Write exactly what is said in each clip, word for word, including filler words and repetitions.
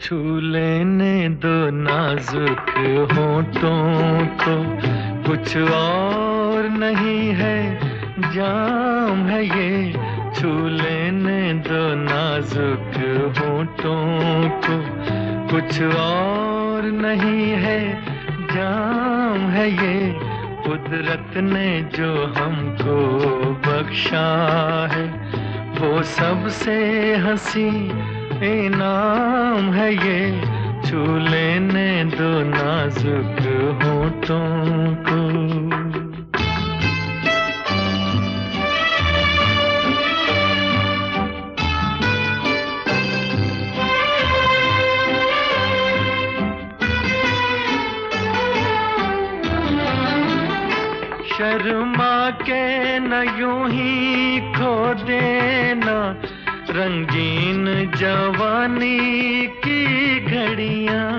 छू लेने दो नाजुक होठों को, कुछ और नहीं है जाम है ये। छू लेने दो नाजुक होठों को, कुछ और नहीं है जाम है ये। कुदरत ने जो हमको बख्शा है, वो सबसे हंसी इनाम है ये। छू लेने दो नाजुक होठों को। शर्मा के न यूं ही खो देना रंगीन जवानी की घड़ियां।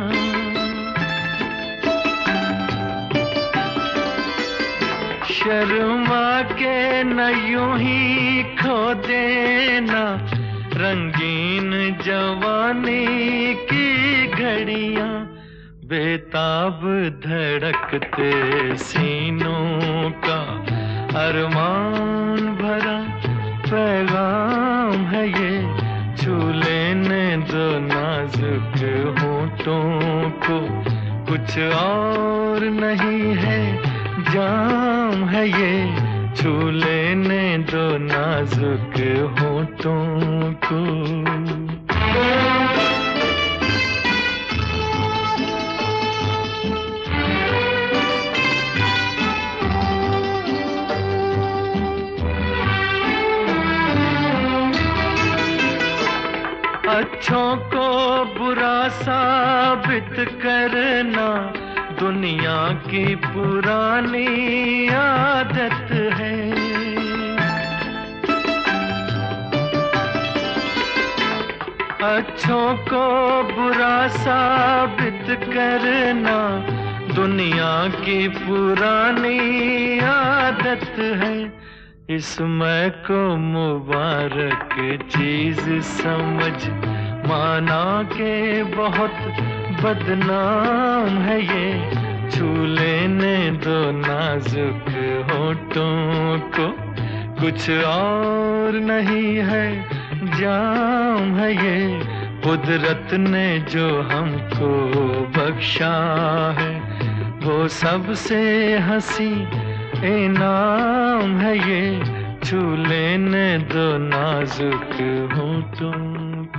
शर्मा के न यूं ही खो देना रंगीन जवानी की घड़ियां। बेताब धड़कते सीनों का अरमान भरा पैगाम है ये। छू लेने दो नाजुक होठों को, कुछ और नहीं है जाम है ये। छू लेने दो नाजुक होठों को। अच्छों को बुरा साबित करना दुनिया की पुरानी आदत है। अच्छों को बुरा साबित करना दुनिया की पुरानी आदत है। इसमें को मुबारक चीज समझ माना के बहुत बदनाम है ये। छू लेने दो नाजुक होठों को, कुछ और नहीं है जाम है ये। कुदरत ने जो हमको बख्शा है, वो सबसे हंसी इनाम है ये। छू लेने दो नाजुक होठों को।